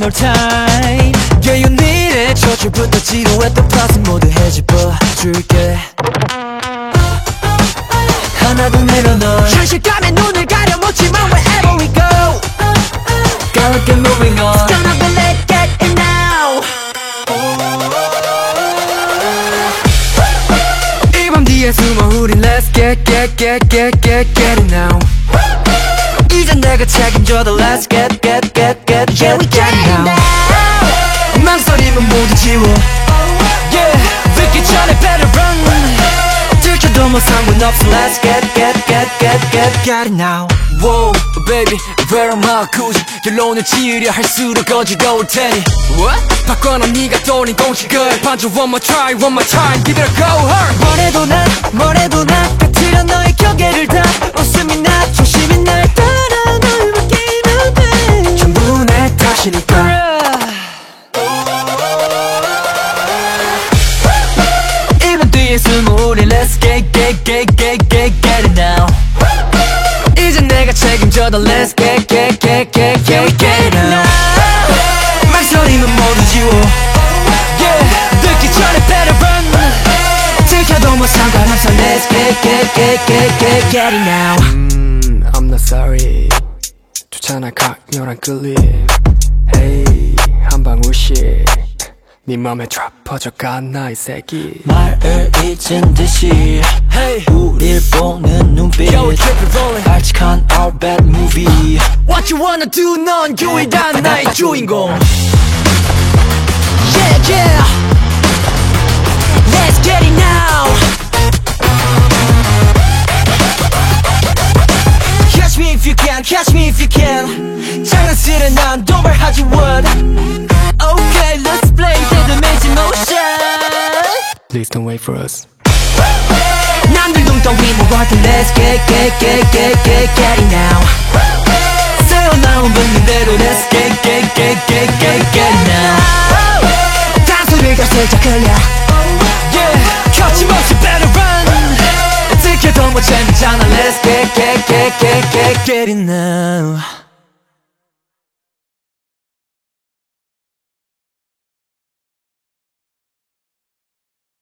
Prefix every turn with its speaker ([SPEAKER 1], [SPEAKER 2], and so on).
[SPEAKER 1] no time. Yeah, you need it. 저출부터 지루했던 플러스 모두 해집어줄게. 하나도 내려놓아 현실감에 눈을 가려먹지만 wherever we go, gotta get moving on. It's gonna be late, get it now. 이 밤 뒤에 숨어 우린 let's get it now. 이젠 내가 책임져도 let's get yeah, we get it now. 망설임은 모두 지워. Yeah, 듣기 전에 better run. 들켜도 뭐 상관없어 let's get it now. Whoa, baby, where am I? 굳이 결론을 지으려 할수록 어지러울 테니 What? 바꿔놔 네가 떠올린 공식을 반주 one more try, give it a go hard. 뭐래도 난 끝이란 너의 경계를 다 웃음이 나 조심히 날 따라 널 맡기면 돼. 전부 내 탓이니까. 이번 뒤에 숨어 우리 let's get it now. 이젠 내가 책임져도 let's get it now. 망설임은 모두 지워. Yeah, 듣기 전에 better run. 들켜도 뭐 상관없어 let's get it now. I'm not sorry. 좋잖아 강렬한 끌림. Hey, 한 방울씩 네 맘에 trap 퍼져가 나의 새끼. 말을 잊은 듯이 hey. 우릴 보는 눈빛 발칙한 our bad movie. What you wanna do 넌 유일한 나의 주인공. Yeah, yeah, let's get it now. Catch me if you can, catch me if you can. 장난스레 난 도발하지 what. Okay, let's play rhythm motion. Please don't wait for us. 남들 둥덩이 모아할 때 let's get it now. 새어나온 분들대로 let's get it now. 단소리가 살짝 흘려. Yeah, 거침없이 better run. 들켜도 뭐 재밌잖아 let's get it now.